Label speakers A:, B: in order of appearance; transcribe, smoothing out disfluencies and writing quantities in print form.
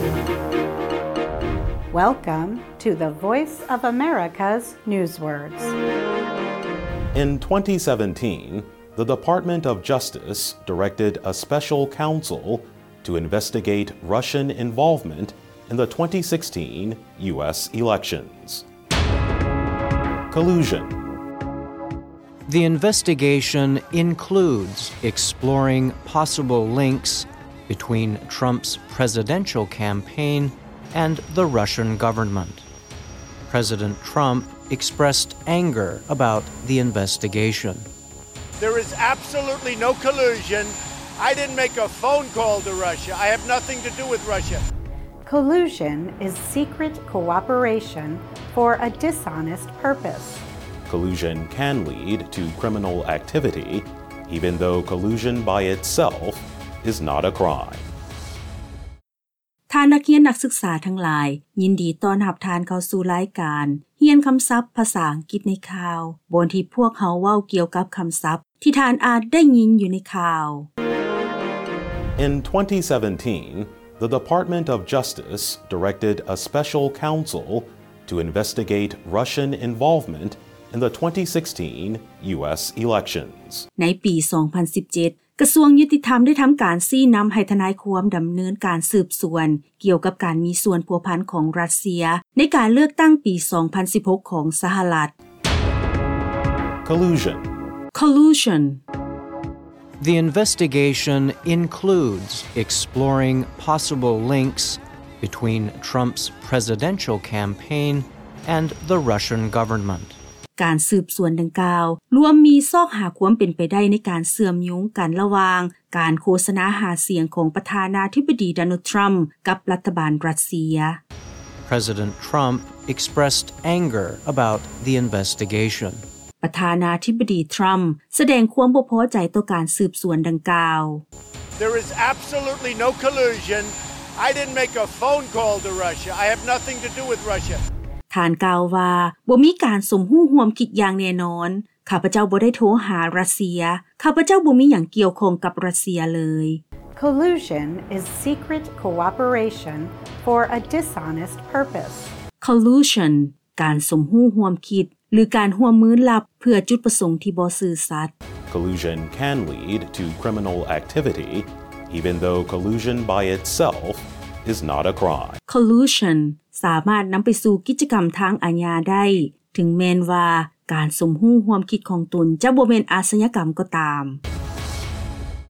A: Welcome to the Voice of America's Newswords.
B: In 2017, the Department of Justice directed a special counsel to investigate Russian involvement in the 2016 U.S. elections. Collusion.
C: The investigation includes exploring possible links between Trump's presidential campaign and the Russian government. President Trump expressed anger about the investigation.
D: There is absolutely no collusion. I didn't make a phone call to Russia. I have nothing to do with Russia.
A: Collusion is secret cooperation for a dishonest purpose.
B: Collusion can lead to criminal activity, even though collusion by itself is not a crime.
E: ท่านนักเรียนนักศึกษาทั้งหลายยินดีต้อนรับท่านเข้าสู่รายการเรียนคำศัพท์ภาษาอังกฤษในข่าวบนที่พวกเขาเว้าเกี่ยวกับคำศัพท์ที่ท่านอาจได้ยินอยู่ในข่าว
B: In 2017, the Department of Justice directed a special counsel to investigate Russian involvement in the 2016 U.S. elections.
E: ในปี 2017 กระทรวงยุติธรรมได้ทำการชี้นำให้ทนายความดำเนินการสืบสวนเกี่ยวกับการมีส่วนผัวพันของรัสเซียในการเลือกตั้งปี 2016 ของสหรัฐ Collusion
C: The investigation includes exploring possible links between Trump's presidential campaign and the Russian government.
E: การสืบสวนดังกล่าวรวมมีซอกหาความเป็นไปได้ในการเสื่อมโยงกันระหว่างการโฆษณาหาเสียงของประธานาธิบดีโดนัลด์ทรัมป์กับรัฐบาลรัสเซีย
C: President Trump expressed anger about the investigation.
E: ประธานาธิบดีทรัมป์แสดงความบ่พอใจต่อการสืบสวนดังกล่าว
D: There is absolutely no collusion. I didn't make a phone call to Russia. I have nothing to do with Russia.
E: ท่านกล่าวว่าบ่มีการสมรู้ร่วมคิดอย่างแน่นอนข้าพเจ้าบ่ได้โทรหารัสเซียข้าพเจ้าบ่มีหยังเกี่ยวข้องกับรัสเซียเลย
A: Collusion is secret cooperation for a dishonest purpose.
E: Collusion การสมรู้ร่วมคิดหรือการร่วมมือลับเพื่อจุดประสงค์ที่บ่ซื่อสัตย์
B: Collusion can lead to criminal activity, even though collusion by itself is not a crime.
E: Collusion สามารถนำไปสู่กิจกรรมทางอาญาได้ถึงแม้นว่าการสมรู้ร่วมคิดของตนจะบ่แม่นอาชญากรรมก็ตาม